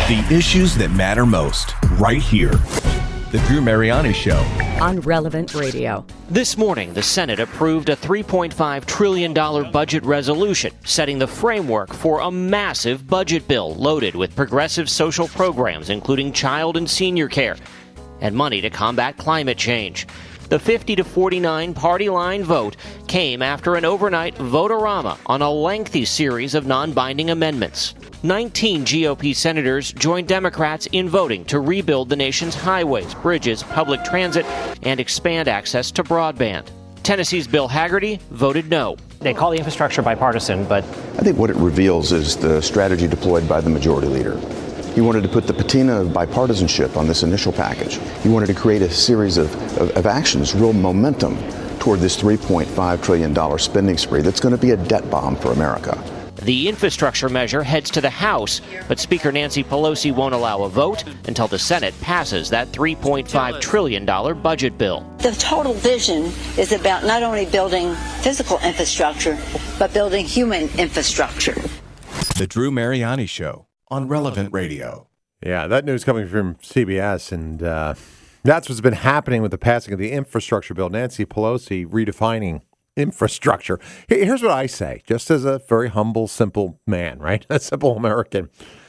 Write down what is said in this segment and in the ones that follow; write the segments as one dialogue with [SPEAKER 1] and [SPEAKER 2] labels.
[SPEAKER 1] The issues that matter most, right here. The Drew Mariani Show.
[SPEAKER 2] On Relevant Radio.
[SPEAKER 3] This morning, the Senate approved a $3.5 trillion budget resolution, setting the framework for a massive budget bill loaded with progressive social programs, including child and senior care, and money to combat climate change. The 50-49 party line vote came after an overnight vote-a-rama on a lengthy series of non-binding amendments. 19 GOP senators joined Democrats in voting to rebuild the nation's highways, bridges, public transit, and expand access to broadband. Tennessee's Bill Hagerty voted no.
[SPEAKER 4] They call the infrastructure bipartisan, but
[SPEAKER 5] I think what it reveals is the strategy deployed by the majority leader. He wanted to put the patina of bipartisanship on this initial package. He wanted to create a series of actions, real momentum toward this $3.5 trillion spending spree that's going to be a debt bomb for America.
[SPEAKER 3] The infrastructure measure heads to the House, but Speaker Nancy Pelosi won't allow a vote until the Senate passes that $3.5 trillion budget bill.
[SPEAKER 6] The total vision is about not only building physical infrastructure, but building human infrastructure.
[SPEAKER 1] The Drew Mariani Show on Relevant Radio.
[SPEAKER 7] Yeah, that news coming from CBS, and that's what's been happening with the passing of the infrastructure bill. Nancy Pelosi redefining infrastructure. Here's what I say, just as a very humble, simple man, right? A simple American.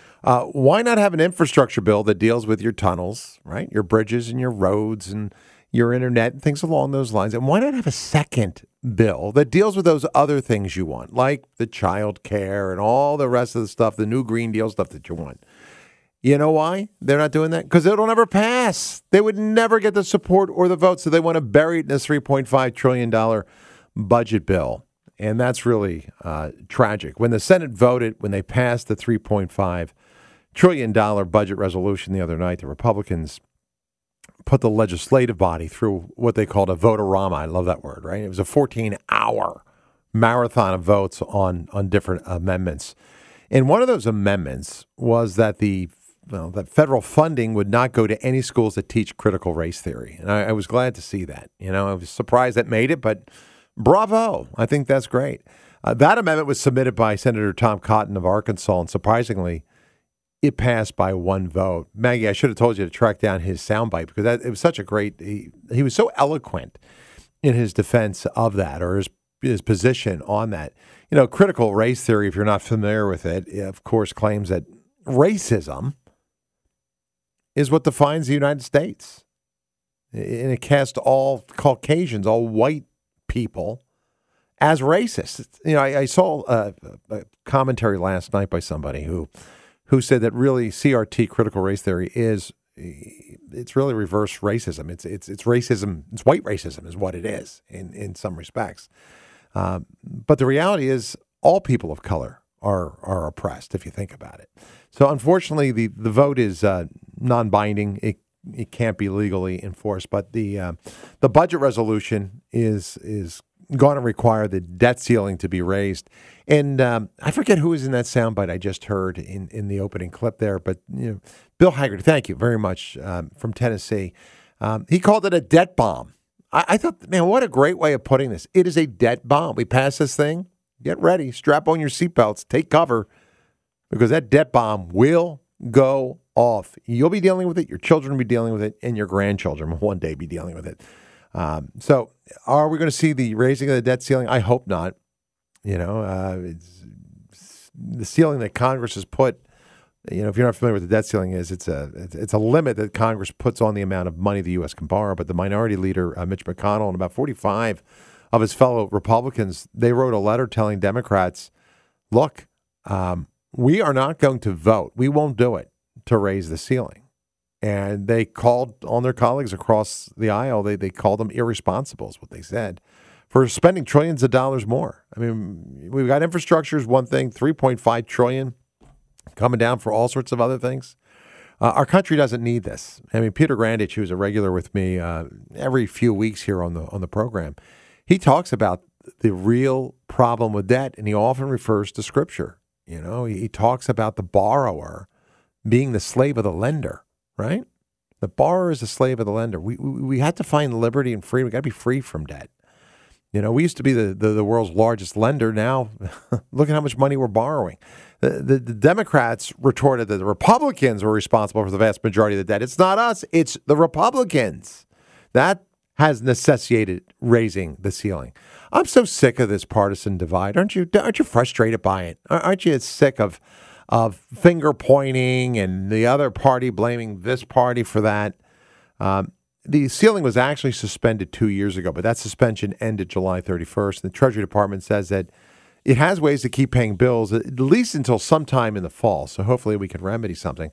[SPEAKER 7] Why not have an infrastructure bill that deals with your tunnels, right? Your bridges and your roads and your internet and things along those lines. And why not have a second bill that deals with those other things you want, like the child care and all the rest of the stuff, the new Green Deal stuff that you want? You know why they're not doing that? Because it'll never pass. They would never get the support or the vote, so they want to bury it in this $3.5 trillion budget bill. And that's really tragic. When the Senate voted, when they passed the $3.5 trillion budget resolution the other night, the Republicans put the legislative body through what they called a vote-a-rama. I love that word, right? It was a 14-hour marathon of votes on different amendments. And one of those amendments was that that federal funding would not go to any schools that teach critical race theory. And I was glad to see that. You know, I was surprised that made it, but bravo. I think that's great. That amendment was submitted by Senator Tom Cotton of Arkansas, and surprisingly, it passed by one vote. Maggie, I should have told you to track down his soundbite because it was such a great. He was so eloquent in his defense of that, or his position on that. You know, critical race theory, if you're not familiar with it, of course, claims that racism is what defines the United States, and it casts all Caucasians, all white people, as racist. You know, I saw a commentary last night by somebody who said that really CRT, critical race theory, it's really reverse racism. It's racism. It's white racism is what it is in some respects. But the reality is all people of color are oppressed if you think about it. So unfortunately, the vote is non-binding. It can't be legally enforced. But the budget resolution is going to require the debt ceiling to be raised. And I forget who was in that soundbite I just heard in the opening clip there, but Bill Hagerty, thank you very much, from Tennessee. He called it a debt bomb. I thought, man, what a great way of putting this. It is a debt bomb. We pass this thing, get ready, strap on your seatbelts, take cover, because that debt bomb will go off. You'll be dealing with it, your children will be dealing with it, and your grandchildren will one day be dealing with it. So are we going to see the raising of the debt ceiling? I hope not. It's the ceiling that Congress has put. If you're not familiar with the debt ceiling it's a limit that Congress puts on the amount of money the U.S. can borrow. But the minority leader, Mitch McConnell, and about 45 of his fellow Republicans, they wrote a letter telling Democrats, look, we are not going to vote. We won't do it to raise the ceiling. And they called on their colleagues across the aisle. They called them irresponsible, is what they said, for spending trillions of dollars more. I mean, we've got infrastructure is one thing, $3.5 trillion coming down for all sorts of other things. Our country doesn't need this. I mean, Peter Grandich, who's a regular with me every few weeks here on the program, he talks about the real problem with debt, and he often refers to Scripture. He talks about the borrower being the slave of the lender. Right? The borrower is a slave of the lender. We had to find liberty and freedom. We got to be free from debt. We used to be the world's largest lender. Now, look at how much money we're borrowing. The Democrats retorted that the Republicans were responsible for the vast majority of the debt. It's not us. It's the Republicans. That has necessitated raising the ceiling. I'm so sick of this partisan divide. Aren't you frustrated by it? Aren't you sick of finger pointing and the other party blaming this party for that? The ceiling was actually suspended 2 years ago, but that suspension ended July 31st. The Treasury Department says that it has ways to keep paying bills, at least until sometime in the fall. So hopefully we can remedy something.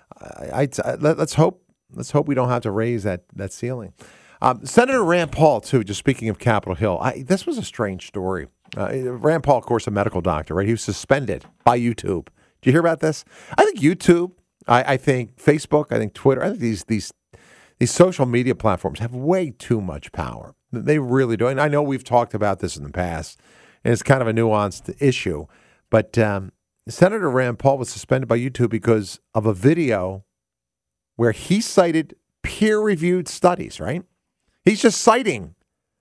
[SPEAKER 7] Let's hope we don't have to raise that ceiling. Senator Rand Paul, too, just speaking of Capitol Hill, this was a strange story. Rand Paul, of course, a medical doctor, right? He was suspended by YouTube. Did you hear about this? I think YouTube, I think Facebook, I think Twitter, I think these social media platforms have way too much power. They really do. And I know we've talked about this in the past, and it's kind of a nuanced issue. But Senator Rand Paul was suspended by YouTube because of a video where he cited peer-reviewed studies, right? He's just citing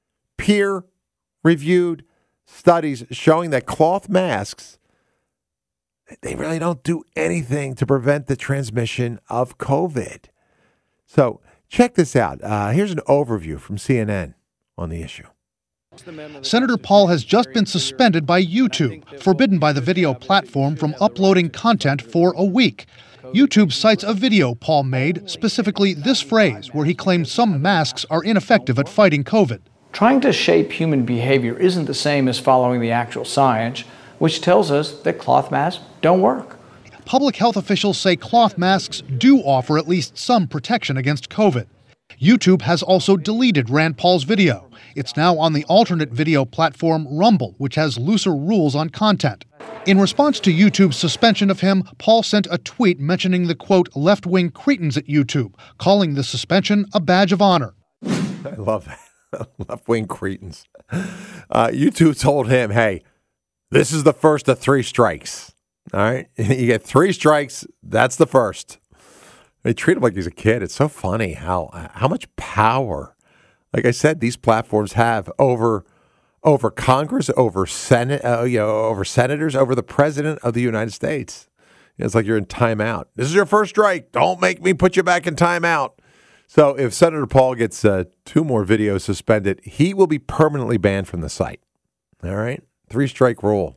[SPEAKER 7] peer-reviewed studies showing that cloth masks, they really don't do anything to prevent the transmission of COVID. So check this out. Here's an overview from CNN on the issue.
[SPEAKER 8] Senator Paul has just been suspended by YouTube, forbidden by the video platform from uploading content for a week. YouTube cites a video Paul made, specifically this phrase, where he claimed some masks are ineffective at fighting COVID.
[SPEAKER 9] Trying to shape human behavior isn't the same as following the actual science, which tells us that cloth masks don't work.
[SPEAKER 8] Public health officials say cloth masks do offer at least some protection against COVID. YouTube has also deleted Rand Paul's video. It's now on the alternate video platform Rumble, which has looser rules on content. In response to YouTube's suspension of him, Paul sent a tweet mentioning the, quote, left-wing cretins at YouTube, calling the suspension a badge of honor.
[SPEAKER 7] I love that. Left-wing cretins. YouTube told him, hey, this is the first of 3 strikes. All right? You get 3 strikes, that's the first. They treat him like he's a kid. It's so funny how much power, like I said, these platforms have over Congress, over Senate, over senators, over the president of the United States. It's like you're in timeout. This is your first strike. Don't make me put you back in timeout. So if Senator Paul gets 2 more videos suspended, he will be permanently banned from the site. All right? 3-strike rule.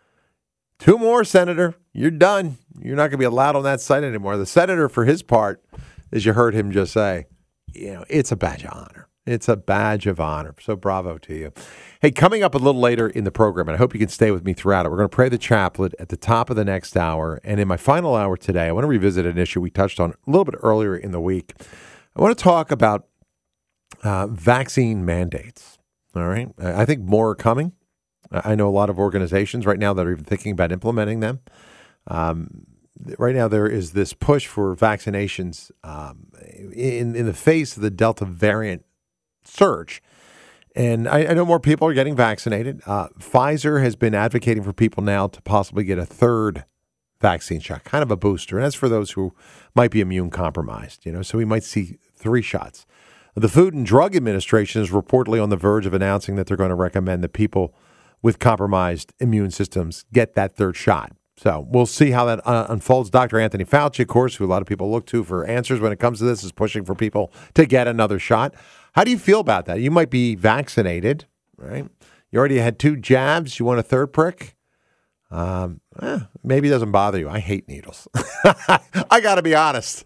[SPEAKER 7] 2 more, Senator. You're done. You're not going to be allowed on that site anymore. The senator, for his part, as you heard him just say, it's a badge of honor. It's a badge of honor. So bravo to you. Hey, coming up a little later in the program, and I hope you can stay with me throughout it, we're going to pray the chaplet at the top of the next hour. And in my final hour today, I want to revisit an issue we touched on a little bit earlier in the week. I want to talk about vaccine mandates. All right. I think more are coming. I know a lot of organizations right now that are even thinking about implementing them. Right now, there is this push for vaccinations in the face of the Delta variant surge. And I know more people are getting vaccinated. Pfizer has been advocating for people now to possibly get a 3rd vaccine shot, kind of a booster. And that's for those who might be immune compromised, so we might see 3 shots. The Food and Drug Administration is reportedly on the verge of announcing that they're going to recommend that people with compromised immune systems get that 3rd shot. So we'll see how that unfolds. Dr. Anthony Fauci, of course, who a lot of people look to for answers when it comes to this, is pushing for people to get another shot. How do you feel about that? You might be vaccinated, right? You already had 2 jabs. You want a 3rd prick? Maybe it doesn't bother you. I hate needles. I got to be honest.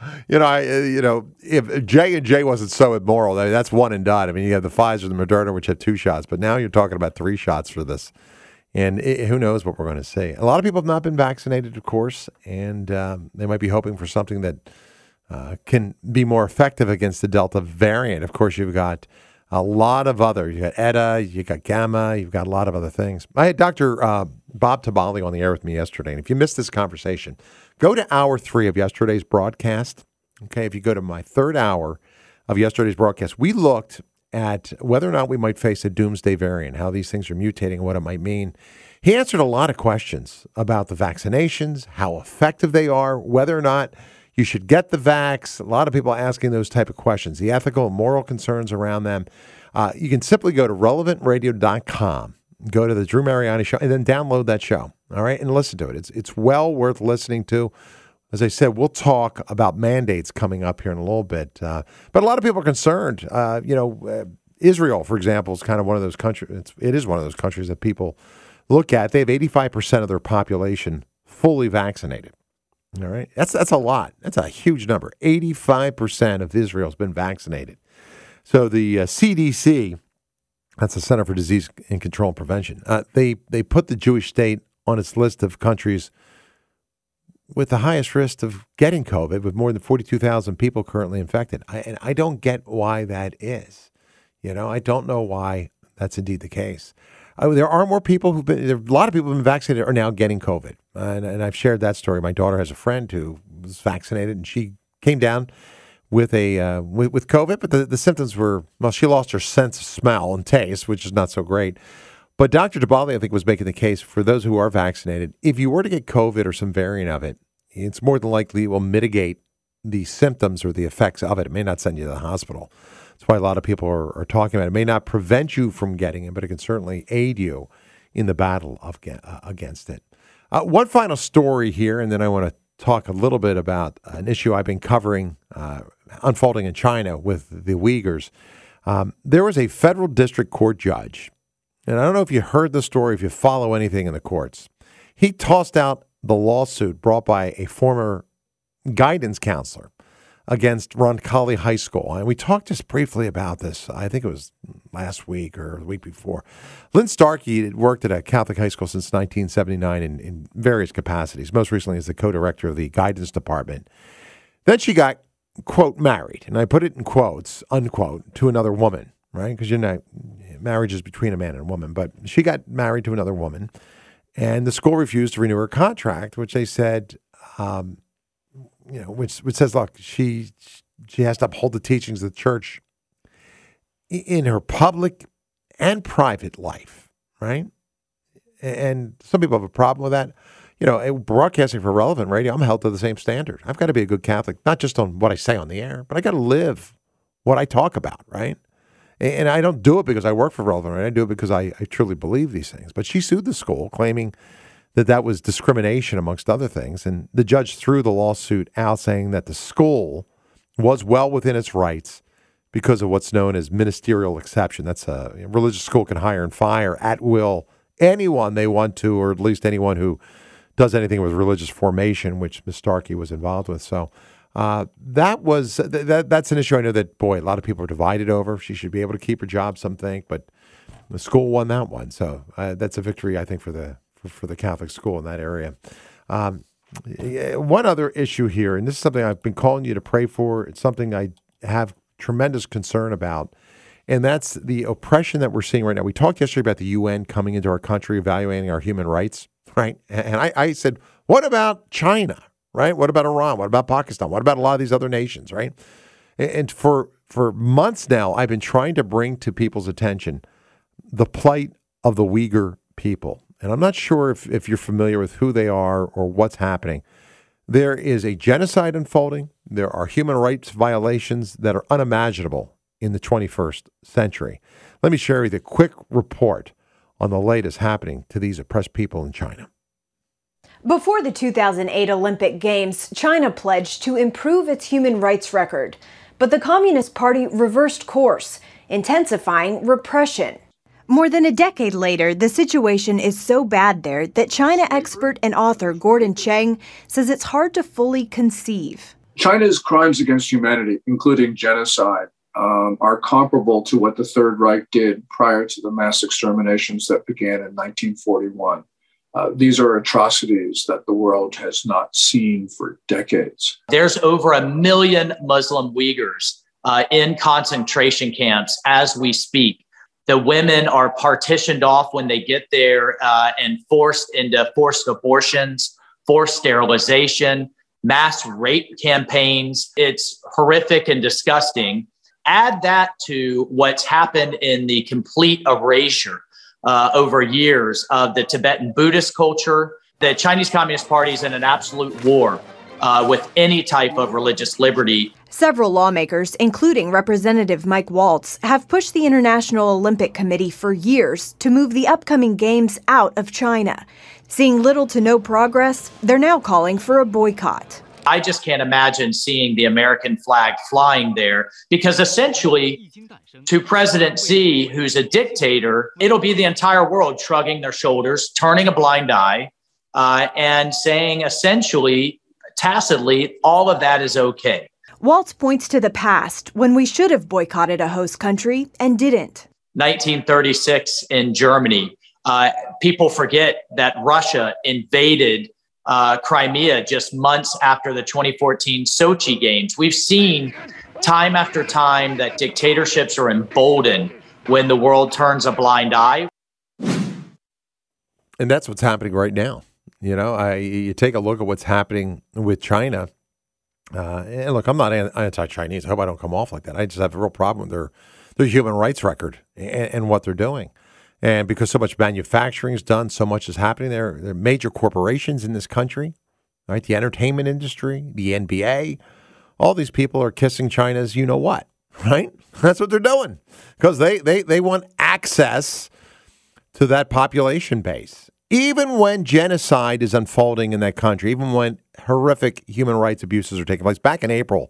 [SPEAKER 7] If J&J wasn't so immoral, that's one and done. I mean, you have the Pfizer, the Moderna, which had 2 shots, but now you're talking about 3 shots for this. And who knows what we're going to see. A lot of people have not been vaccinated, of course, and they might be hoping for something that can be more effective against the Delta variant. Of course, you've got a lot of other. You've got Eta, you've got Gamma, you've got a lot of other things. I had Dr. Bob Tabali on the air with me yesterday, and if you missed this conversation, go to hour 3 of yesterday's broadcast. Okay, if you go to my 3rd hour of yesterday's broadcast, we looked at whether or not we might face a doomsday variant, how these things are mutating and what it might mean. He answered a lot of questions about the vaccinations, how effective they are, whether or not you should get the vax. A lot of people asking those type of questions, the ethical and moral concerns around them. You can simply go to relevantradio.com, go to the Drew Mariani Show, and then download that show. all right, and listen to it. It's well worth listening to. As I said, we'll talk about mandates coming up here in a little bit. But a lot of people are concerned. Israel, for example, is kind of one of those countries. It is one of those countries that people look at. They have 85% of their population fully vaccinated. All right, that's a lot. That's a huge number. 85% of Israel has been vaccinated. So the CDC, that's the Center for Disease and Control and Prevention, they put the Jewish state on its list of countries with the highest risk of getting COVID, with more than 42,000 people currently infected. And I don't get why that is. I don't know why that's indeed the case. There are more people a lot of people who've been vaccinated are now getting COVID. And I've shared that story. My daughter has a friend who was vaccinated, and she came down with with COVID, but the symptoms were, well, she lost her sense of smell and taste, which is not so great. But Dr. Dabali, I think, was making the case for those who are vaccinated. If you were to get COVID or some variant of it, it's more than likely it will mitigate the symptoms or the effects of it. It may not send you to the hospital. That's why a lot of people are talking about it. It may not prevent you from getting it, but it can certainly aid you in the battle against it. One final story here, and then I want to talk a little bit about an issue I've been covering unfolding in China with the Uyghurs. There was a federal district court judge, and I don't know if you heard the story, if you follow anything in the courts. He tossed out the lawsuit brought by a former guidance counselor against Roncalli High School. And we talked just briefly about this. I think it was last week or the week before. Lynn Starkey had worked at a Catholic high school since 1979 in various capacities, most recently as the co-director of the guidance department. Then she got, quote, married, and I put it in quotes, unquote, to another woman, right? Because marriage is between a man and a woman. But she got married to another woman, and the school refused to renew her contract, which they said, which says, look, she has to uphold the teachings of the church in her public and private life, right? And some people have a problem with that. Broadcasting for Relevant Radio, I'm held to the same standard. I've got to be a good Catholic, not just on what I say on the air, but I got to live what I talk about, right? And I don't do it because I work for Relevant Radio. I do it because I truly believe these things. But she sued the school, claiming that was discrimination, amongst other things. And the judge threw the lawsuit out, saying that the school was well within its rights because of what's known as ministerial exception. That's a religious school can hire and fire at will anyone they want to, or at least anyone who does anything with religious formation, which Ms. Starkey was involved with. So that's an issue I know that, a lot of people are divided over. She should be able to keep her job, some think, but the school won that one. So that's a victory, I think, for the Catholic school in that area. One other issue here, and this is something I've been calling you to pray for. It's something I have tremendous concern about, and that's the oppression that we're seeing right now. We talked yesterday about the UN coming into our country, evaluating our human rights, right? And I said, what about China, right? What about Iran? What about Pakistan? What about a lot of these other nations, right? And for months now, I've been trying to bring to people's attention the plight of the Uyghur people. And I'm not sure if you're familiar with who they are or what's happening. There is a genocide unfolding. There are human rights violations that are unimaginable in the 21st century. Let me share with you a quick report on the latest happening to these oppressed people in China.
[SPEAKER 10] Before the 2008 Olympic Games, China pledged to improve its human rights record. But the Communist Party reversed course, intensifying repression. More than a decade later, the situation is so bad there that China expert and author Gordon Chang says it's hard to fully conceive.
[SPEAKER 11] China's crimes against humanity, including genocide, are comparable to what the Third Reich did prior to the mass exterminations that began in 1941. These are atrocities that the world has not seen for decades.
[SPEAKER 12] There's over 1 million Muslim Uyghurs in concentration camps as we speak. The women are partitioned off when they get there and forced into forced abortions, forced sterilization, mass rape campaigns. It's horrific and disgusting. Add that to what's happened in the complete erasure over years of the Tibetan Buddhist culture. The Chinese Communist Party is in an absolute war with any type of religious liberty.
[SPEAKER 10] Several lawmakers, including Representative Mike Waltz, have pushed the International Olympic Committee for years to move the upcoming games out of China. Seeing little to no progress, they're now calling for a boycott.
[SPEAKER 12] I just can't imagine seeing the American flag flying there because essentially to President Xi, who's a dictator, it'll be the entire world shrugging their shoulders, turning a blind eye, and saying essentially, tacitly, all of that is okay.
[SPEAKER 10] Waltz points to the past when we should have boycotted a host country and didn't.
[SPEAKER 12] 1936 in Germany. People forget that Russia invaded Crimea just months after the 2014 Sochi Games. We've seen time after time that dictatorships are emboldened when the world turns a blind eye.
[SPEAKER 7] And that's what's happening right now. You know, you take a look at what's happening with China. And look, I'm not anti-Chinese. I hope I don't come off like that. I just have a real problem with their human rights record and what they're doing. And because so much manufacturing is done, so much is happening there. There are major corporations in this country, right? The entertainment industry, the NBA, all these people are kissing China's you-know-what, right? That's what they're doing because they want access to that population base. Even when genocide is unfolding in that country, even when horrific human rights abuses are taking place. Back in April,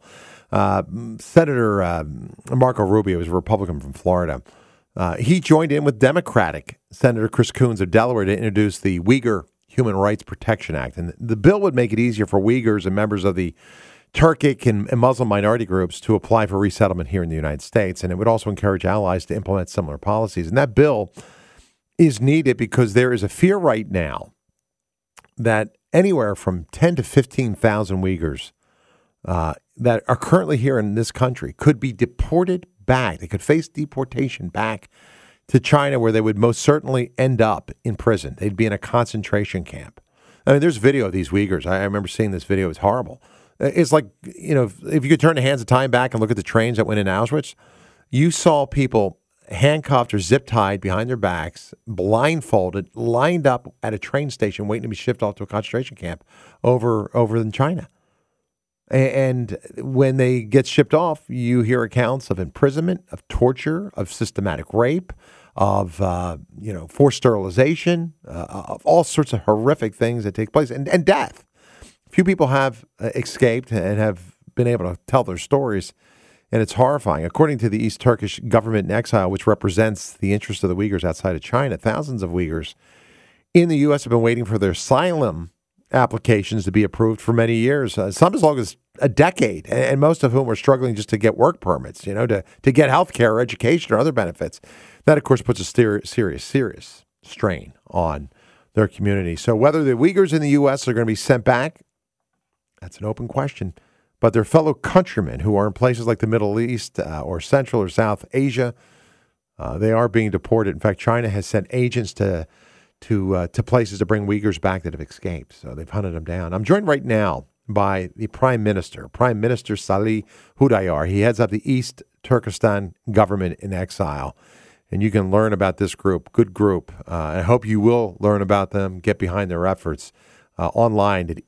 [SPEAKER 7] Senator Marco Rubio, who's a Republican from Florida, he joined in with Democratic Senator Chris Coons of Delaware to introduce the Uyghur Human Rights Protection Act. And the bill would make it easier for Uyghurs and members of the Turkic and Muslim minority groups to apply for resettlement here in the United States. And it would also encourage allies to implement similar policies. And that bill is needed because there is a fear right now that anywhere from 10 to 15,000 Uyghurs that are currently here in this country could be deported back. They could face deportation back to China, where they would most certainly end up in prison. They'd be in a concentration camp. I mean, there's video of these Uyghurs. I remember seeing this video. It's horrible. It's like, you know, if you could turn the hands of time back and look at the trains that went in Auschwitz, you saw people handcuffed or zip-tied behind their backs, blindfolded, lined up at a train station waiting to be shipped off to a concentration camp over in China. And when they get shipped off, you hear accounts of imprisonment, of torture, of systematic rape, of forced sterilization, of all sorts of horrific things that take place, and death. Few people have escaped and have been able to tell their stories, and it's horrifying. According to the East Turkish government in exile, which represents the interests of the Uyghurs outside of China, thousands of Uyghurs in the U.S. have been waiting for their asylum applications to be approved for many years, some as long as a decade, and most of whom are struggling just to get work permits, to get health care or education or other benefits. That, of course, puts a serious strain on their community. So whether the Uyghurs in the U.S. are going to be sent back, that's an open question. But their fellow countrymen who are in places like the Middle East or Central or South Asia, they are being deported. In fact, China has sent agents to places to bring Uyghurs back that have escaped. So they've hunted them down. I'm joined right now by the Prime Minister Salih Hudayar. He heads up the East Turkestan government in exile. And you can learn about this group, good group. I hope you will learn about them, get behind their efforts online at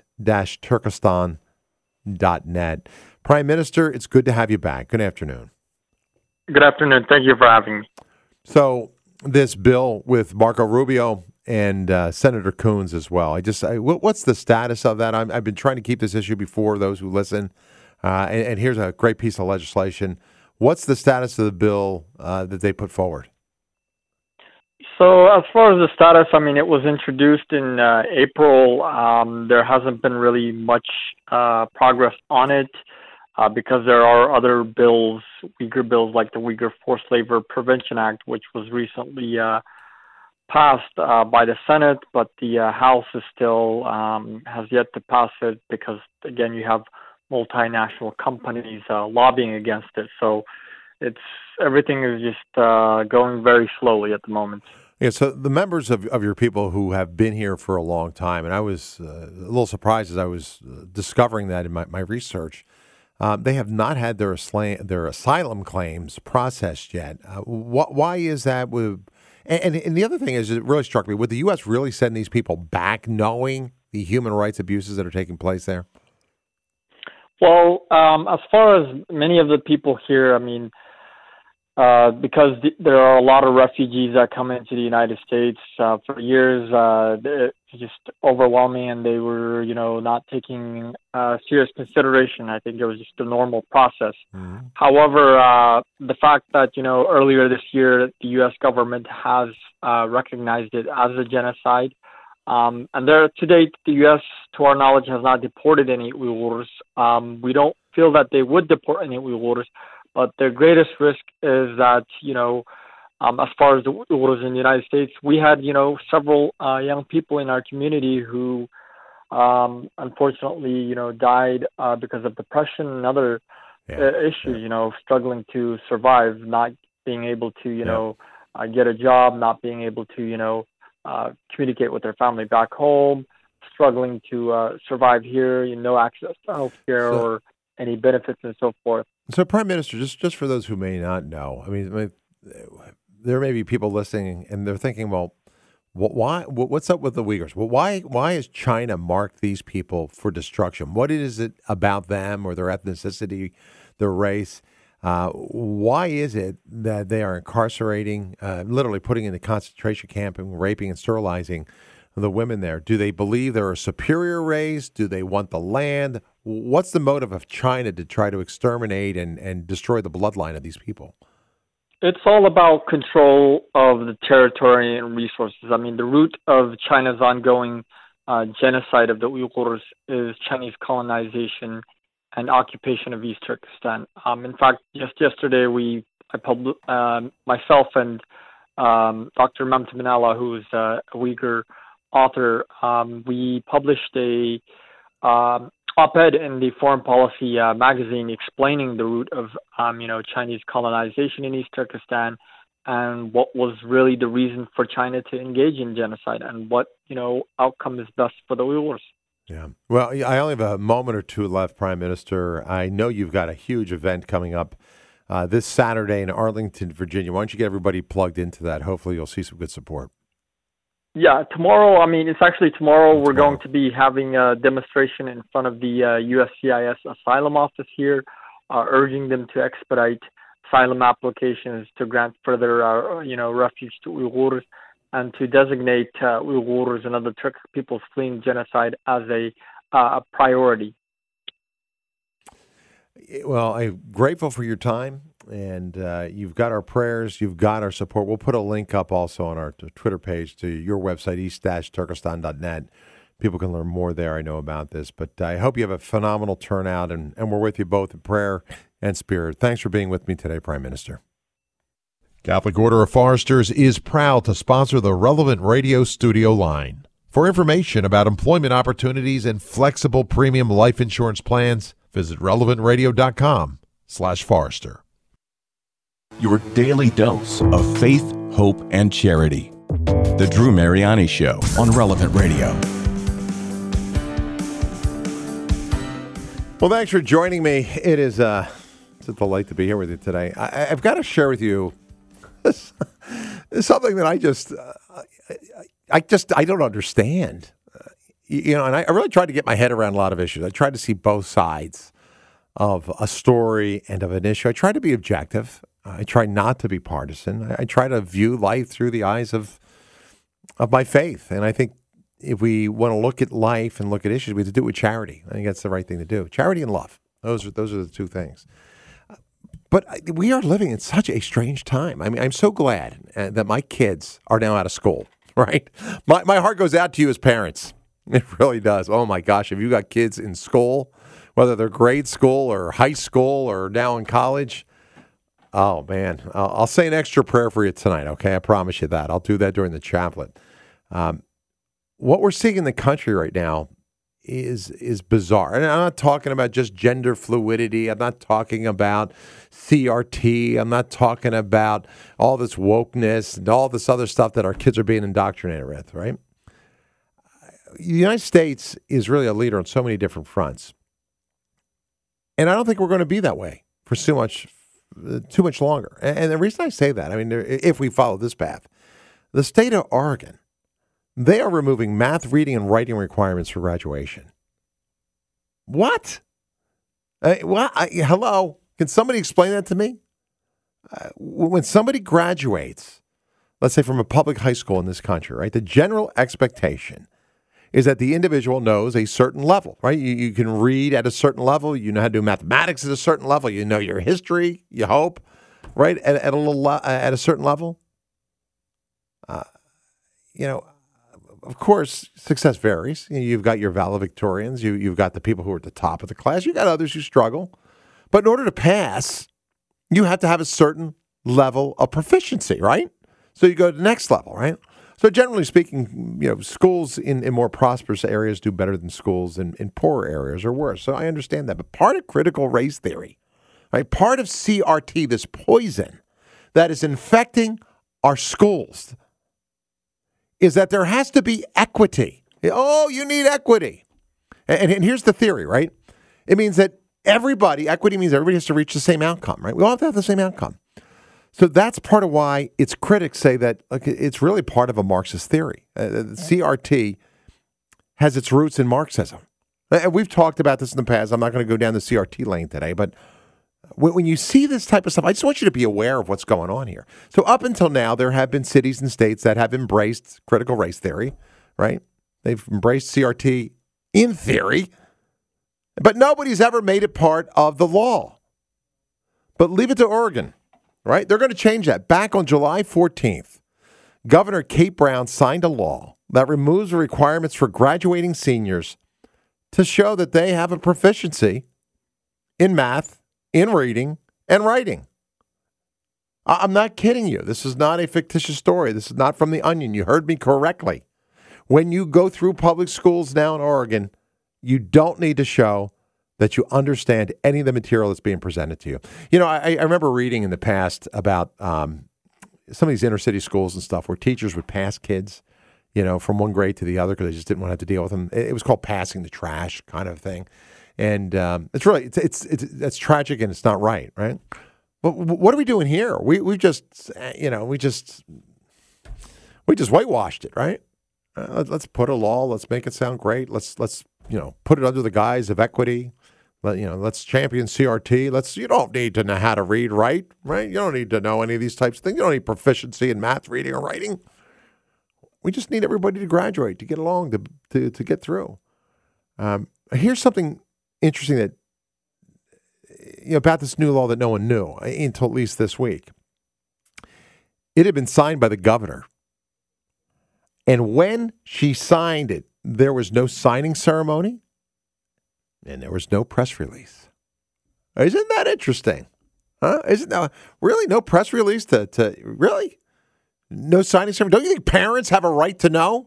[SPEAKER 7] east-turkestan.net. Prime Minister, it's good to have you back. Good afternoon.
[SPEAKER 13] Good afternoon. Thank you for having me.
[SPEAKER 7] So this bill with Marco Rubio and Senator Coons as well. What's the status of that? I've been trying to keep this issue before those who listen. And here's a great piece of legislation. What's the status of the bill that they put forward?
[SPEAKER 13] So as far as the status, it was introduced in April. There hasn't been really much progress on it because there are other bills, Uyghur bills like the Uyghur Forced Labor Prevention Act, which was recently passed by the Senate, but the House is still has yet to pass it because, again, you have multinational companies lobbying against it. So everything is just going very slowly at the moment.
[SPEAKER 7] Yeah, so the members of your people who have been here for a long time, and I was a little surprised as I was discovering that in my research, they have not had their asylum claims processed yet. Why is that? And the other thing is, it really struck me, would the U.S. really send these people back knowing the human rights abuses that are taking place there?
[SPEAKER 13] Well, as far as many of the people here, I mean, because there are a lot of refugees that come into the United States for years, it's just overwhelming, and they were, not taking serious consideration. I think it was just a normal process. Mm-hmm. However, the fact that, earlier this year, the U.S. government has recognized it as a genocide. And to date, the U.S., to our knowledge, has not deported any Uyghurs. We don't feel that they would deport any Uyghurs, but their greatest risk is that, as far as the Uyghurs in the United States, we had, several young people in our community who, unfortunately, died because of depression and other issues, struggling to survive, not being able to, get a job, not being able to, communicate with their family back home, struggling to survive here, no access to health care or any benefits and so forth.
[SPEAKER 7] So, Prime Minister, just for those who may not know, I mean, there may be people listening and they're thinking, well, why? What's up with the Uyghurs? Well, why has China marked these people for destruction? What is it about them or their ethnicity, their race? Why is it that they are incarcerating, literally putting in a concentration camp and raping and sterilizing the women there? Do they believe they're a superior race? Do they want the land? What's the motive of China to try to exterminate and destroy the bloodline of these people?
[SPEAKER 13] It's all about control of the territory and resources. I mean, the root of China's ongoing genocide of the Uyghurs is Chinese colonization and occupation of East Turkestan. In fact, just yesterday, myself and Dr. Mamta Minalla, who is a Uyghur author, we published a op-ed in the Foreign Policy magazine explaining the root of, Chinese colonization in East Turkestan and what was really the reason for China to engage in genocide and what, outcome is best for the Uyghurs.
[SPEAKER 7] Yeah. Well, I only have a moment or two left, Prime Minister. I know you've got a huge event coming up this Saturday in Arlington, Virginia. Why don't you get everybody plugged into that? Hopefully you'll see some good support.
[SPEAKER 13] Yeah, tomorrow, it's actually tomorrow. We're going to be having a demonstration in front of the USCIS asylum office here, urging them to expedite asylum applications to grant further, refuge to Uyghurs and to designate Uyghurs and other Turkic peoples fleeing genocide as a priority.
[SPEAKER 7] Well, I'm grateful for your time. And you've got our prayers, you've got our support. We'll put a link up also on our Twitter page to your website, east-turkestan.net. People can learn more there, I know, about this. But I hope you have a phenomenal turnout, and we're with you both in prayer and spirit. Thanks for being with me today, Prime Minister. Catholic Order of Foresters is proud to sponsor the Relevant Radio studio line. For information about employment opportunities and flexible premium life insurance plans, visit relevantradio.com/Forester.
[SPEAKER 1] Your daily dose of faith, hope, and charity. The Drew Mariani Show on Relevant Radio.
[SPEAKER 7] Well, thanks for joining me. It's a delight to be here with you today. I've got to share with you something that I don't understand. And I really tried to get my head around a lot of issues. I tried to see both sides of a story and of an issue. I try to be objective. I try not to be partisan. I try to view life through the eyes of my faith. And I think if we want to look at life and look at issues, we have to do it with charity. I think that's the right thing to do. Charity and love. Those are the two things. But we are living in such a strange time. I mean, I'm so glad that my kids are now out of school, right? My heart goes out to you as parents. It really does. Oh, my gosh. Have you got kids in school, whether they're grade school or high school or now in college? Oh, man. I'll say an extra prayer for you tonight, okay? I promise you that. I'll do that during the chaplet. What we're seeing in the country right now is bizarre. And I'm not talking about just gender fluidity. I'm not talking about CRT. I'm not talking about all this wokeness and all this other stuff that our kids are being indoctrinated with, right? The United States is really a leader on so many different fronts. And I don't think we're going to be that way for too much longer. And the reason I say that, I mean, if we follow this path, the state of Oregon, they are removing math, reading, and writing requirements for graduation. What? Hello? Can somebody explain that to me? When somebody graduates, let's say from a public high school in this country, right, the general expectation is that the individual knows a certain level, right? You can read at a certain level. You know how to do mathematics at a certain level. You know your history, you hope, right, at a certain level. Of course, success varies. You've got your valedictorians. You've got the people who are at the top of the class. You've got others who struggle. But in order to pass, you have to have a certain level of proficiency, right? So you go to the next level, right? So generally speaking, schools in more prosperous areas do better than schools in poorer areas or worse. So I understand that. But part of critical race theory, right, part of CRT, this poison that is infecting our schools, is that there has to be equity. Oh, you need equity. And here's the theory, right? It means that equity means everybody has to reach the same outcome, right? We all have to have the same outcome. So that's part of why its critics say that it's really part of a Marxist theory. CRT has its roots in Marxism. We've talked about this in the past. I'm not going to go down the CRT lane today, but when you see this type of stuff, I just want you to be aware of what's going on here. So up until now, there have been cities and states that have embraced critical race theory, right? They've embraced CRT in theory, but nobody's ever made it part of the law. But leave it to Oregon, right? They're going to change that. Back on July 14th, Governor Kate Brown signed a law that removes the requirements for graduating seniors to show that they have a proficiency in math, in reading, and writing. I'm not kidding you. This is not a fictitious story. This is not from The Onion. You heard me correctly. When you go through public schools now in Oregon, you don't need to show that you understand any of the material that's being presented to you. I remember reading in the past about some of these inner city schools and stuff where teachers would pass kids, from one grade to the other because they just didn't want to have to deal with them. It was called passing the trash kind of thing. And it's really that's tragic and it's not right? But what are we doing here? We just whitewashed it, right? Let's put a law. Let's make it sound great. Let's put it under the guise of equity. Let's champion CRT. You don't need to know how to read, right? You don't need to know any of these types of things. You don't need proficiency in math, reading, or writing. We just need everybody to graduate, to get along, to get through. Here's something interesting that about this new law that no one knew until at least this week. It had been signed by the governor. And when she signed it, there was no signing ceremony and there was no press release. Isn't that interesting? Huh? Isn't that really no press release to really? No signing ceremony? Don't you think parents have a right to know?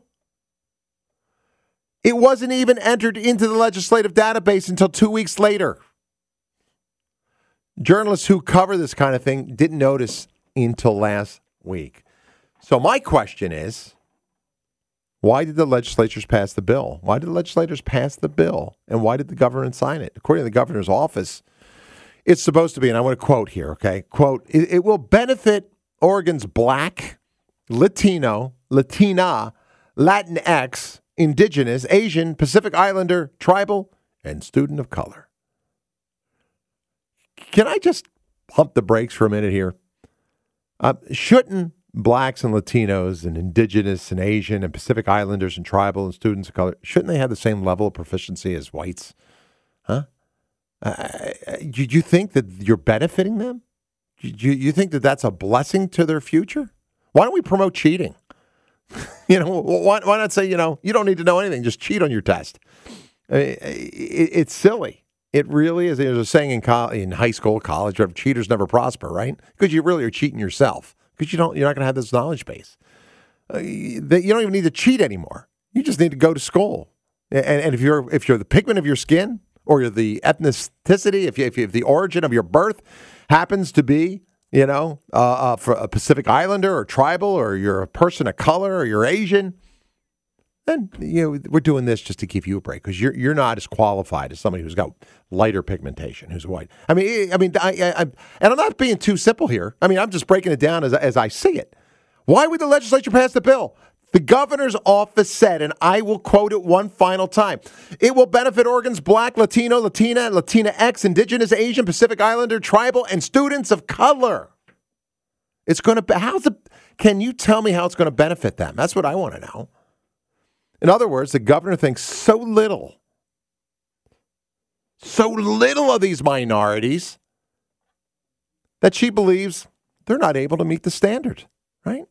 [SPEAKER 7] It wasn't even entered into the legislative database until 2 weeks later. Journalists who cover this kind of thing didn't notice until last week. So my question is, why did the legislatures pass the bill? Why did the legislators pass the bill? And why did the governor sign it? According to the governor's office, it's supposed to be, and I want to quote here, okay? Quote, it will benefit Oregon's Black, Latino, Latina, Latinx, Indigenous, Asian, Pacific Islander, tribal, and student of color. Can I just pump the brakes for a minute here? Shouldn't Blacks and Latinos and Indigenous and Asian and Pacific Islanders and tribal and students of color, shouldn't they have the same level of proficiency as whites? Huh? Do you think that you're benefiting them? Do you think that that's a blessing to their future? Why don't we promote cheating? Why not say, you don't need to know anything, just cheat on your test. It's silly. It really is. There's a saying in high school, college, cheaters never prosper, right? Because you really are cheating yourself. Because you're not going to have this knowledge base. You don't even need to cheat anymore. You just need to go to school. And if you're the pigment of your skin or you're the ethnicity, if the origin of your birth happens to be, for a Pacific Islander or tribal, or you're a person of color, or you're Asian, then we're doing this just to give you a break because you're not as qualified as somebody who's got lighter pigmentation, who's white. And I'm not being too simple here. I'm just breaking it down as I see it. Why would the legislature pass the bill? The governor's office said, and I will quote it one final time, it will benefit Oregon's Black, Latino, Latina, Latinx, Indigenous, Asian, Pacific Islander, tribal, and students of color. It's going to, can you tell me how it's going to benefit them? That's what I want to know. In other words, the governor thinks so little of these minorities that she believes they're not able to meet the standard, right?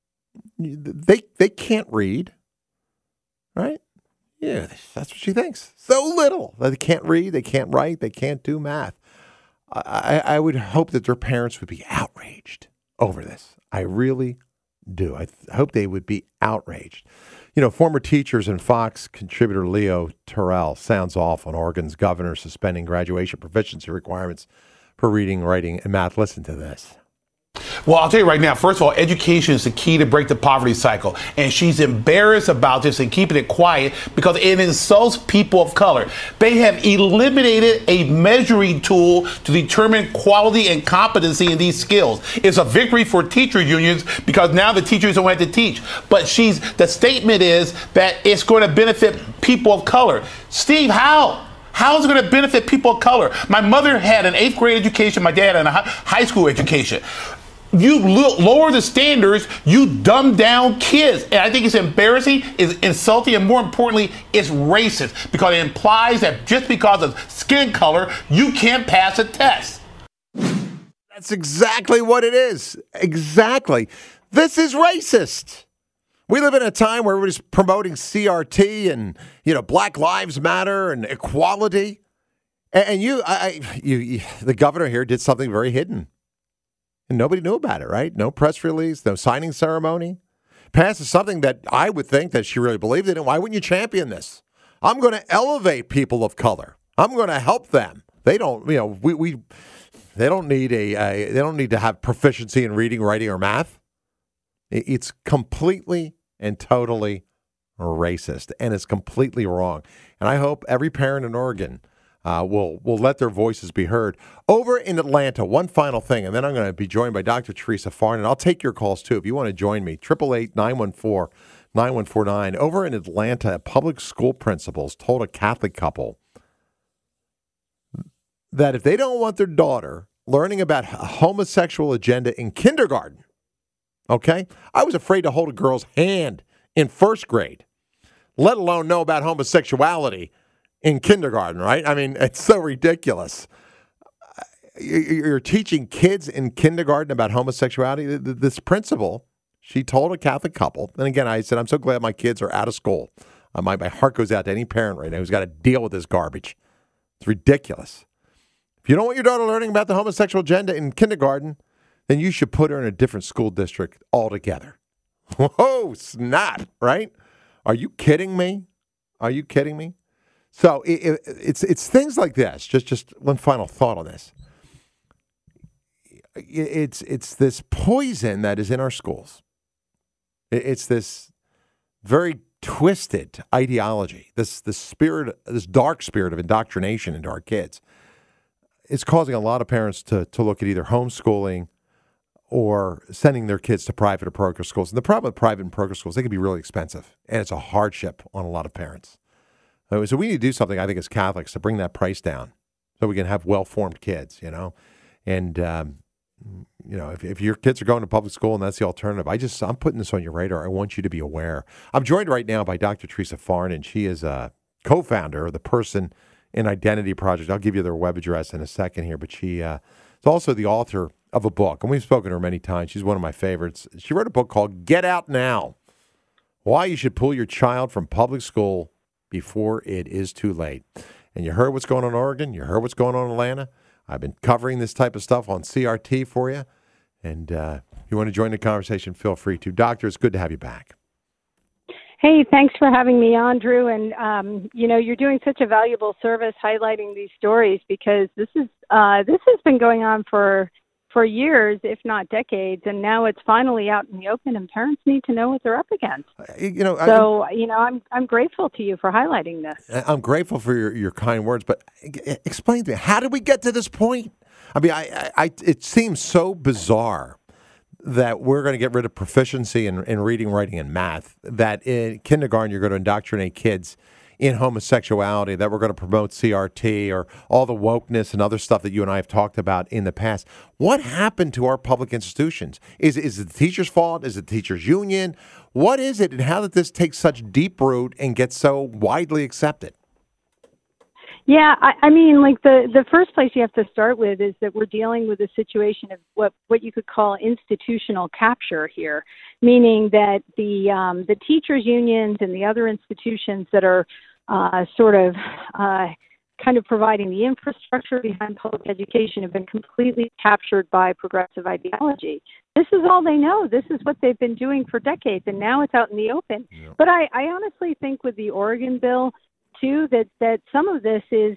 [SPEAKER 7] They can't read, right? Yeah, that's what she thinks. So little that they can't read, they can't write, they can't do math. I would hope that their parents would be outraged over this. I really do. I hope they would be outraged. You know, former teachers and Fox contributor Leo Terrell sounds off on Oregon's governor suspending graduation proficiency requirements for reading, writing, and math. Listen to this.
[SPEAKER 14] Well, I'll tell you right now, first of all, education is the key to break the poverty cycle. And she's embarrassed about this and keeping it quiet because it insults people of color. They have eliminated a measuring tool to determine quality and competency in these skills. It's a victory for teacher unions because now the teachers don't have to teach. But the statement is that it's going to benefit people of color. Steve, how? How is it going to benefit people of color? My mother had an 8th grade education. My dad had a high school education. You lower the standards, you dumb down kids. And I think it's embarrassing, it's insulting, and more importantly, it's racist because it implies that just because of skin color, you can't pass a test.
[SPEAKER 7] That's exactly what it is. Exactly. This is racist. We live in a time where everybody's promoting CRT and, Black Lives Matter and equality. And the governor here did something very hidden. And nobody knew about it, right? No press release, no signing ceremony. Passes something that I would think that she really believed in. And why wouldn't you champion this? I'm going to elevate people of color. I'm going to help them. They don't, they don't need they don't need to have proficiency in reading, writing, or math. It's completely and totally racist, and it's completely wrong. And I hope every parent in Oregon will let their voices be heard. Over in Atlanta, one final thing, and then I'm going to be joined by Dr. Teresa Farn, and I'll take your calls, too, if you want to join me. 888-914-9149. Over in Atlanta, public school principals told a Catholic couple that if they don't want their daughter learning about a homosexual agenda in kindergarten, okay? I was afraid to hold a girl's hand in first grade, let alone know about homosexuality in kindergarten, right? I mean, it's so ridiculous. You're teaching kids in kindergarten about homosexuality. This principal, she told a Catholic couple, and again, I said, I'm so glad my kids are out of school. My heart goes out to any parent right now who's got to deal with this garbage. It's ridiculous. If you don't want your daughter learning about the homosexual agenda in kindergarten, then you should put her in a different school district altogether. Whoa, snap, right? Are you kidding me? Are you kidding me? So it's things like this. Just one final thought on this. It's this poison that is in our schools. It's this very twisted ideology. This dark spirit of indoctrination into our kids. It's causing a lot of parents to look at either homeschooling or sending their kids to private or parochial schools. And the problem with private and parochial schools, they can be really expensive, and it's a hardship on a lot of parents. So we need to do something, I think, as Catholics to bring that price down so we can have well-formed kids, And, if your kids are going to public school and that's the alternative, I'm putting this on your radar. I want you to be aware. I'm joined right now by Dr. Teresa Farn, and she is a co-founder of the Person in Identity Project. I'll give you their web address in a second here, but she is also the author of a book, and we've spoken to her many times. She's one of my favorites. She wrote a book called Get Out Now, Why You Should Pull Your Child from Public School Before It Is Too Late. And you heard what's going on in Oregon. You heard what's going on in Atlanta. I've been covering this type of stuff on CRT for you. And if you want to join the conversation, feel free to. Doctor, it's good to have you back.
[SPEAKER 15] Hey, thanks for having me on, Drew. And, you're doing such a valuable service highlighting these stories because this has been going on for years, if not decades, and now it's finally out in the open, and parents need to know what they're up against. I'm grateful to you for highlighting this.
[SPEAKER 7] I'm grateful for your kind words, but explain to me, how did we get to this point? I mean, it seems so bizarre that we're going to get rid of proficiency in reading, writing, and math, that in kindergarten you're going to indoctrinate kids in homosexuality, that we're going to promote CRT or all the wokeness and other stuff that you and I have talked about in the past. What happened to our public institutions? Is it the teachers' fault? Is it the teachers' union? What is it, and how did this take such deep root and get so widely accepted?
[SPEAKER 15] Yeah, I mean, like the first place you have to start with is that we're dealing with a situation of what you could call institutional capture here, meaning that the teachers' unions and the other institutions that are kind of providing the infrastructure behind public education have been completely captured by progressive ideology. This is all they know. This is what they've been doing for decades, and now it's out in the open. Yeah. But I honestly think with the Oregon bill, too, that some of this is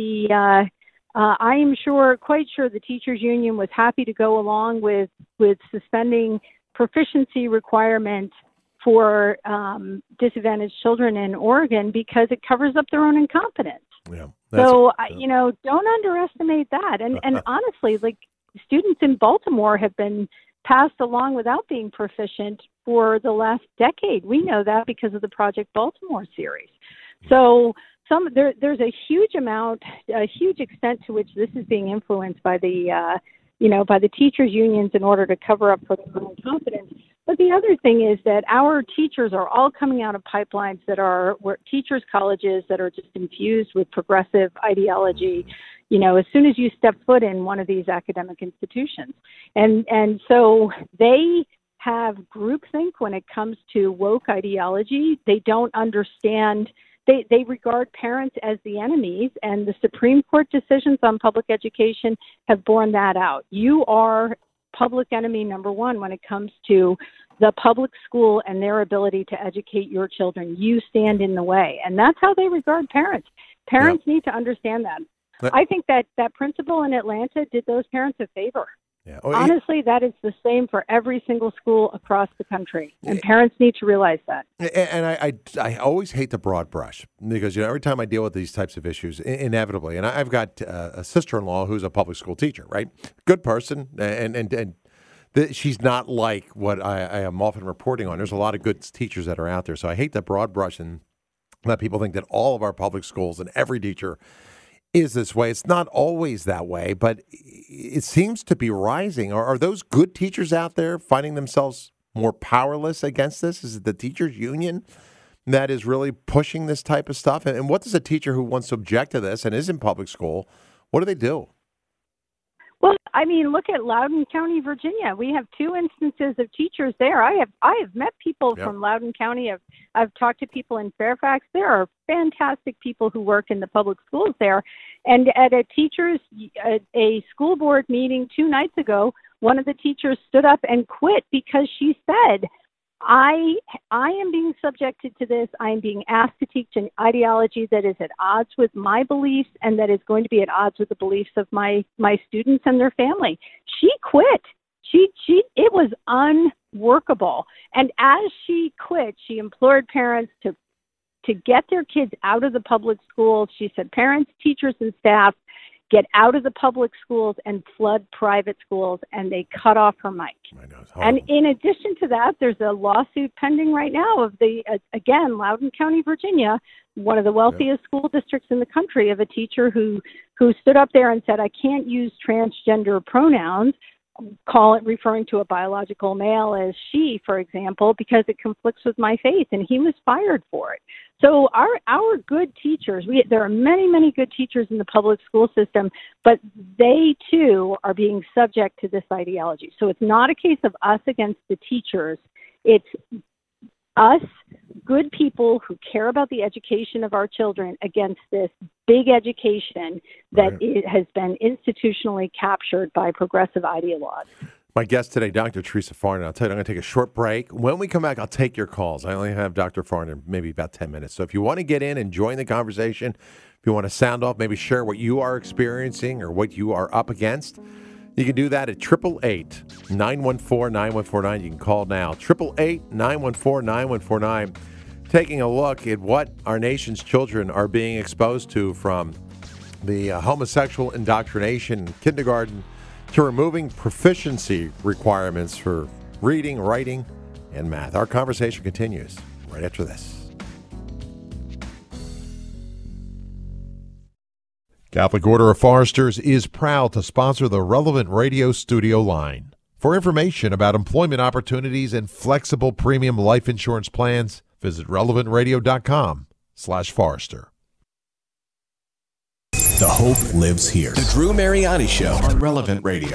[SPEAKER 15] I am quite sure the teachers union was happy to go along with suspending proficiency requirements for disadvantaged children in Oregon because it covers up their own incompetence.
[SPEAKER 7] Yeah,
[SPEAKER 15] so don't underestimate that. And honestly, like students in Baltimore have been passed along without being proficient for the last decade. We know that because of the Project Baltimore series. So there's a huge extent to which this is being influenced by the teachers unions in order to cover up for their own incompetence. But the other thing is that our teachers are all coming out of pipelines that are teachers' colleges that are just infused with progressive ideology, as soon as you step foot in one of these academic institutions. And so they have groupthink when it comes to woke ideology. They don't understand. They regard parents as the enemies, and the Supreme Court decisions on public education have borne that out. You are public enemy number one when it comes to the public school and their ability to educate your children. You stand in the way, and that's how they regard parents. Parents need to understand that. I think that principal in Atlanta did those parents a favor.
[SPEAKER 7] Yeah.
[SPEAKER 15] Honestly, that is the same for every single school across the country, and parents need to realize that.
[SPEAKER 7] And I always hate the broad brush because every time I deal with these types of issues, inevitably, and I've got a sister-in-law who's a public school teacher, right? Good person, and she's not like what I am often reporting on. There's a lot of good teachers that are out there, so I hate the broad brush and let people think that all of our public schools and every teacher is this way. It's not always that way, but it seems to be rising. Are those good teachers out there finding themselves more powerless against this? Is it the teachers union that is really pushing this type of stuff? And what does a teacher who wants to object to this and is in public school, what do they do?
[SPEAKER 15] Well, I mean, look at Loudoun County, Virginia. We have two instances of teachers there. I have met people from Loudoun County. I've talked to people in Fairfax. There are fantastic people who work in the public schools there. And at a school board meeting 2 nights ago, one of the teachers stood up and quit because she said, I am being subjected to this. I am being asked to teach an ideology that is at odds with my beliefs and that is going to be at odds with the beliefs of my students and their family. She quit. It was unworkable. And as she quit, she implored parents to get their kids out of the public schools. She said, parents, teachers, and staff, get out of the public schools and flood private schools, and they cut off her mic.
[SPEAKER 7] I know,
[SPEAKER 15] and in addition to that, there's a lawsuit pending right now of again, Loudoun County, Virginia, one of the wealthiest school districts in the country, of a teacher who stood up there and said, I can't use transgender pronouns, referring to a biological male as she, for example, because it conflicts with my faith, and he was fired for it. So our good teachers, there are many, many good teachers in the public school system, but they too are being subject to this ideology. So it's not a case of us against the teachers. It's us, good people who care about the education of our children, against this big education that has been institutionally captured by progressive ideologues.
[SPEAKER 7] My guest today, Dr. Teresa Farner. I'll tell you, I'm going to take a short break. When we come back, I'll take your calls. I only have Dr. Farner maybe about 10 minutes. So if you want to get in and join the conversation, if you want to sound off, maybe share what you are experiencing or what you are up against, you can do that at 888-914-9149. You can call now. 888-914-9149. Taking a look at what our nation's children are being exposed to from the homosexual indoctrination in kindergarten to removing proficiency requirements for reading, writing, and math. Our conversation continues right after this. Catholic Order of Foresters is proud to sponsor the Relevant Radio studio line. For information about employment opportunities and flexible premium life insurance plans, visit relevantradio.com/Forester.
[SPEAKER 1] The hope lives here. The Drew Mariani Show on Relevant Radio.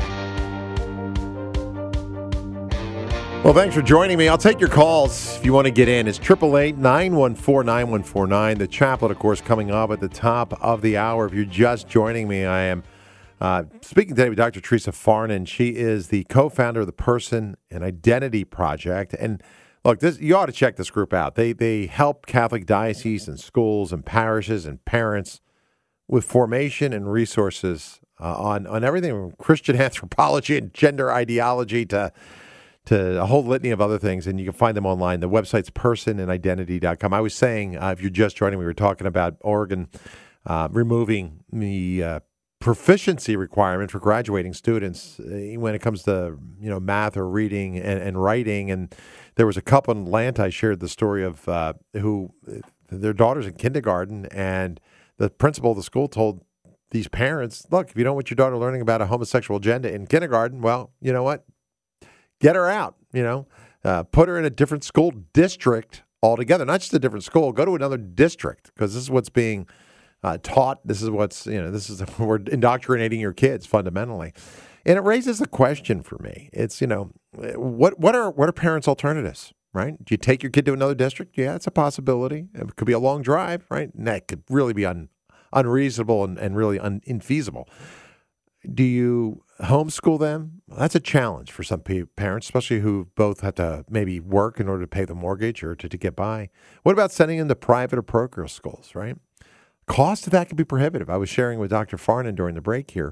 [SPEAKER 7] Well, thanks for joining me. I'll take your calls if you want to get in. It's 888-914-9149. The chaplain, of course, coming up at the top of the hour. If you're just joining me, I am speaking today with Dr. Teresa Farnan. She is the co-founder of the Person and Identity Project. And look, you ought to check this group out. They help Catholic dioceses and schools and parishes and parents with formation and resources on everything from Christian anthropology and gender ideology to a whole litany of other things, and you can find them online. The website's personandidentity.com. I was saying, if you're just joining, we were talking about Oregon removing the proficiency requirement for graduating students when it comes to math or reading and writing. And there was a couple in Atlanta. I shared the story of who their daughter's in kindergarten, and the principal of the school told these parents, look, if you don't want your daughter learning about a homosexual agenda in kindergarten, well, you know what? Get her out, put her in a different school district altogether. Not just a different school, go to another district, because this is what's being taught. This is we're indoctrinating your kids fundamentally. And it raises a question for me. It's, what are parents' alternatives, right? Do you take your kid to another district? Yeah, it's a possibility. It could be a long drive, right? And that could really be unreasonable and really infeasible. Do you homeschool them? Well, that's a challenge for some parents, especially who both have to maybe work in order to pay the mortgage or to get by. What about sending them to private or parochial schools, right? Cost of that could be prohibitive. I was sharing with Dr. Farnan during the break here,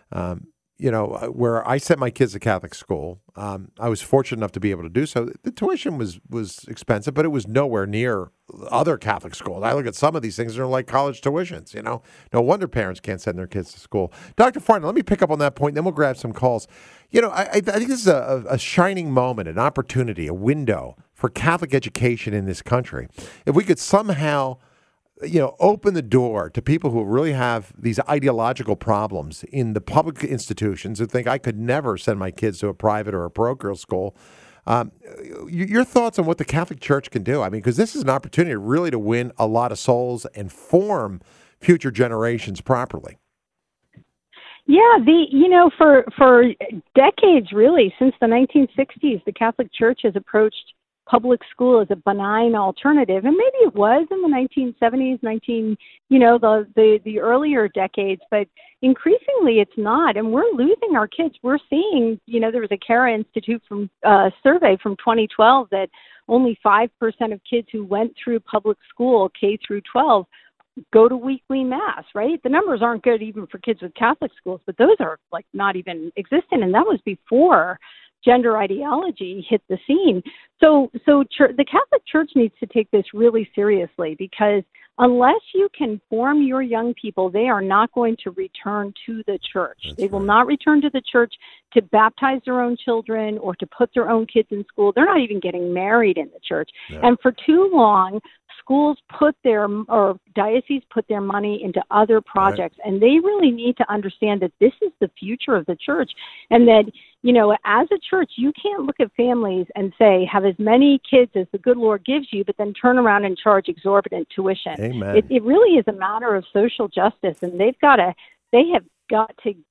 [SPEAKER 7] where I sent my kids to Catholic school. I was fortunate enough to be able to do so. The tuition was expensive, but it was nowhere near other Catholic schools. I look at some of these things, they're like college tuitions, No wonder parents can't send their kids to school. Dr. Farnan, let me pick up on that point, then we'll grab some calls. I think this is a shining moment, an opportunity, a window for Catholic education in this country. If we could somehow open the door to people who really have these ideological problems in the public institutions who think I could never send my kids to a private or a parochial school. Your thoughts on what the Catholic Church can do? I mean, because this is an opportunity really to win a lot of souls and form future generations properly.
[SPEAKER 15] Yeah, for decades, really, since the 1960s, the Catholic Church has approached public school as a benign alternative, and maybe it was in the 1970s, the earlier decades, but increasingly it's not, and we're losing our kids. We're seeing, there was a Cara Institute survey from 2012 that only 5% of kids who went through public school, K through 12, go to weekly mass, right? The numbers aren't good even for kids with Catholic schools, but those are like not even existent, and that was before gender ideology hit the scene. So the Catholic Church needs to take this really seriously, because unless you can form your young people, they are not going to return to the church. They will not return to the church to baptize their own children or to put their own kids in school. They're not even getting married in the church. Yeah. And for too long, schools dioceses put their money into other projects, right. And they really need to understand that this is the future of the church, and that, as a church, you can't look at families and say, have as many kids as the good Lord gives you, but then turn around and charge exorbitant tuition.
[SPEAKER 7] Amen.
[SPEAKER 15] It really is a matter of social justice, and they have got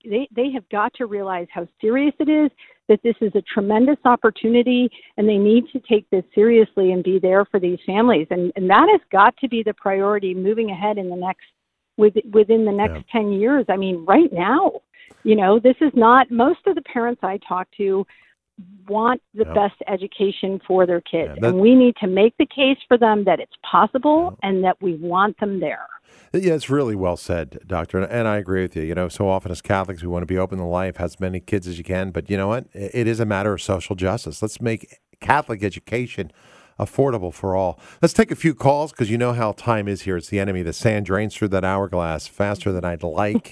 [SPEAKER 15] to realize how serious it is, that this is a tremendous opportunity, and they need to take this seriously and be there for these families. And that has got to be the priority moving ahead in within the next 10 years. I mean, right now, this is not, most of the parents I talk to want the best education for their kids. And we need to make the case for them that it's possible and that we want them there.
[SPEAKER 7] Yeah, it's really well said, Doctor, and I agree with you. So often as Catholics, we want to be open to life, have as many kids as you can, but you know what? It is a matter of social justice. Let's make Catholic education affordable for all. Let's take a few calls, because you know how time is here. It's the enemy. The sand drains through that hourglass faster than I'd like.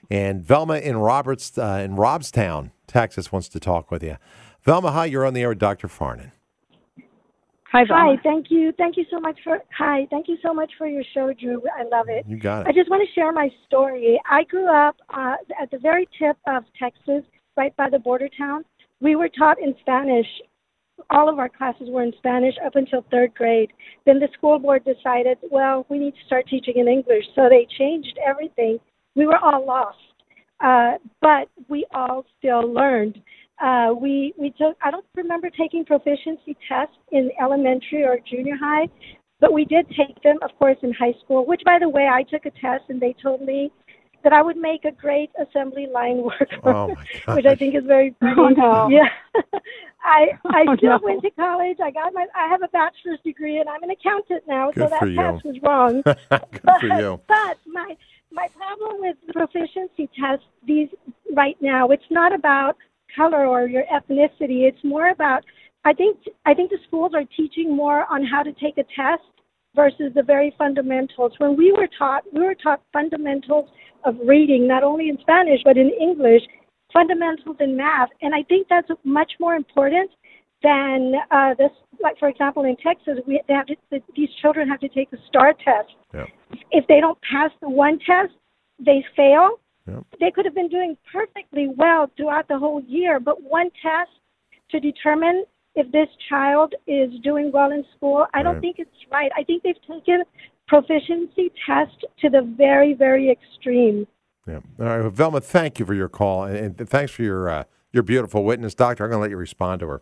[SPEAKER 7] And Velma in Robstown, Texas, wants to talk with you. Velma, hi, you're on the air with Dr. Farnan.
[SPEAKER 16] Hi, thank you. Thank you so much for your show, Drew. I love it.
[SPEAKER 7] You got it.
[SPEAKER 16] I just want to share my story. I grew up at the very tip of Texas, right by the border town. We were taught in Spanish. All of our classes were in Spanish up until third grade. Then the school board decided, well, we need to start teaching in English. So they changed everything. We were all lost, but we all still learned. We took, I don't remember taking proficiency tests in elementary or junior high, but we did take them, of course, in high school, which, by the way, I took a test and they told me that I would make a great assembly line worker, which I think is very funny.
[SPEAKER 15] Oh, no.
[SPEAKER 16] Yeah. I still went to college. I have a bachelor's degree and I'm an accountant now,
[SPEAKER 7] Good
[SPEAKER 16] so that
[SPEAKER 7] for you.
[SPEAKER 16] test was wrong.
[SPEAKER 7] Good for you.
[SPEAKER 16] But my problem with the proficiency tests these right now, it's not about color or your ethnicity. It's more about, I think the schools are teaching more on how to take a test versus the very fundamentals. When we were taught fundamentals of reading, not only in Spanish, but in English, fundamentals in math. And I think that's much more important than this. Like, for example, in Texas, these children have to take the STAR test.
[SPEAKER 7] Yeah.
[SPEAKER 16] If they don't pass the one test, they fail.
[SPEAKER 7] Yep.
[SPEAKER 16] They could have been doing perfectly well throughout the whole year, but one test to determine if this child is doing well in school, I don't think it's right. I think they've taken proficiency tests to the very, very extreme.
[SPEAKER 7] Yeah. All right, well, Velma, thank you for your call, and thanks for your beautiful witness. Doctor, I'm going to let you respond to her.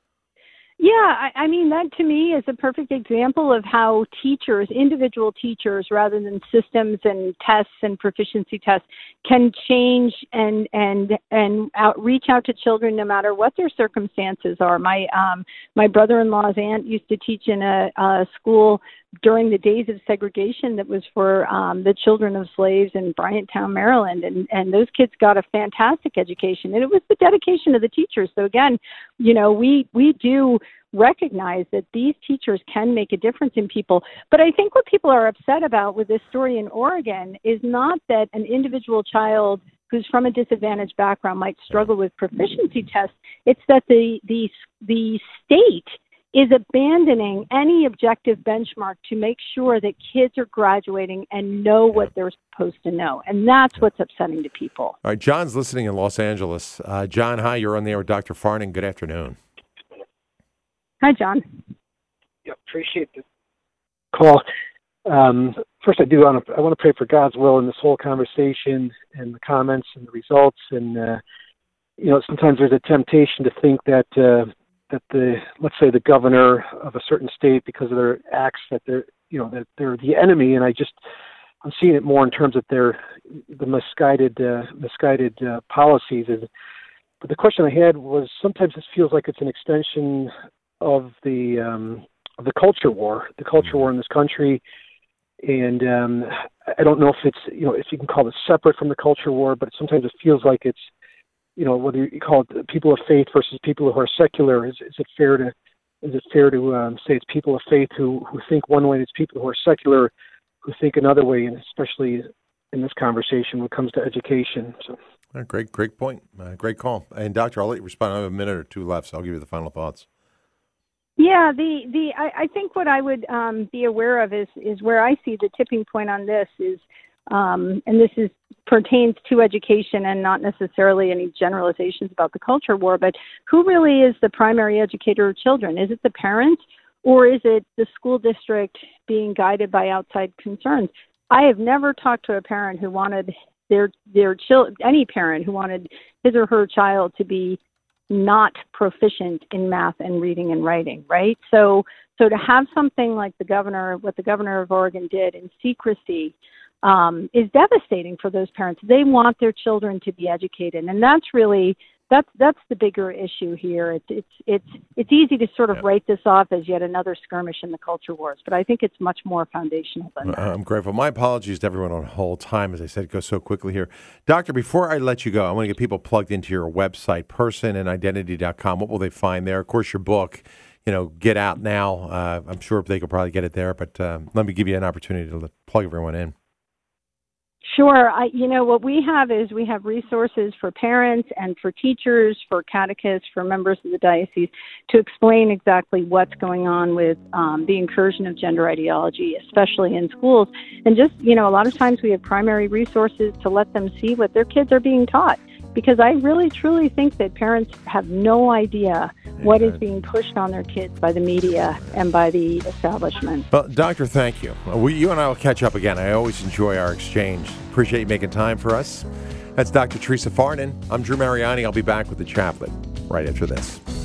[SPEAKER 15] Yeah, I mean, that to me is a perfect example of how teachers, individual teachers, rather than systems and tests and proficiency tests, can change and reach out to children no matter what their circumstances are. My brother-in-law's aunt used to teach in a school during the days of segregation that was for the children of slaves in Bryantown, Maryland, and those kids got a fantastic education, and it was the dedication of the teachers. So again, we do recognize that these teachers can make a difference in people. But I think what people are upset about with this story in Oregon is not that an individual child who's from a disadvantaged background might struggle with proficiency tests. It's that the state is abandoning any objective benchmark to make sure that kids are graduating and know what they're supposed to know. And that's what's upsetting to people.
[SPEAKER 7] All right, John's listening in Los Angeles. John, hi, you're on the air with Dr. Farnan. Good afternoon.
[SPEAKER 15] Hi, John.
[SPEAKER 17] Yeah, appreciate the call. First, I want to pray for God's will in this whole conversation and the comments and the results. And sometimes there's a temptation to think that let's say the governor of a certain state, because of their acts, that they're the enemy. And I'm seeing it more in terms of the misguided policies. But the question I had was, sometimes this feels like it's an extension of the culture war in this country. And I don't know if it's, if you can call it separate from the culture war, but sometimes it feels like it's, whether you call it people of faith versus people who are secular. Is it fair to say it's people of faith who think one way, and it's people who are secular who think another way, and especially in this conversation when it comes to education. So,
[SPEAKER 7] great point. Great call. And Doctor, I'll let you respond. I have a minute or two left, so I'll give you the final thoughts.
[SPEAKER 15] Yeah, I think what I would be aware of is where I see the tipping point on this is, and this pertains to education and not necessarily any generalizations about the culture war, but who really is the primary educator of children? Is it the parents, or is it the school district being guided by outside concerns? I have never talked to a parent who wanted any parent who wanted his or her child to be not proficient in math and reading and writing, right? So to have something like what the governor of Oregon did in secrecy is devastating for those parents. They want their children to be educated, and that's the bigger issue here. It's easy to sort of write this off as yet another skirmish in the culture wars, but I think it's much more foundational than that.
[SPEAKER 7] I'm grateful. My apologies to everyone on hold. Time, as I said, goes so quickly here. Doctor, before I let you go, I want to get people plugged into your website, personandidentity.com. What will they find there? Of course, your book, Get Out Now. I'm sure they could probably get it there, but let me give you an opportunity to plug everyone in.
[SPEAKER 15] Sure. What we have is we have resources for parents and for teachers, for catechists, for members of the diocese to explain exactly what's going on with the incursion of gender ideology, especially in schools. And just, a lot of times we have primary resources to let them see what their kids are being taught. Because I really, truly think that parents have no idea what is being pushed on their kids by the media and by the establishment.
[SPEAKER 7] Well, Doctor, thank you. You and I will catch up again. I always enjoy our exchange. Appreciate you making time for us. That's Dr. Teresa Farnan. I'm Drew Mariani. I'll be back with the chaplain right after this.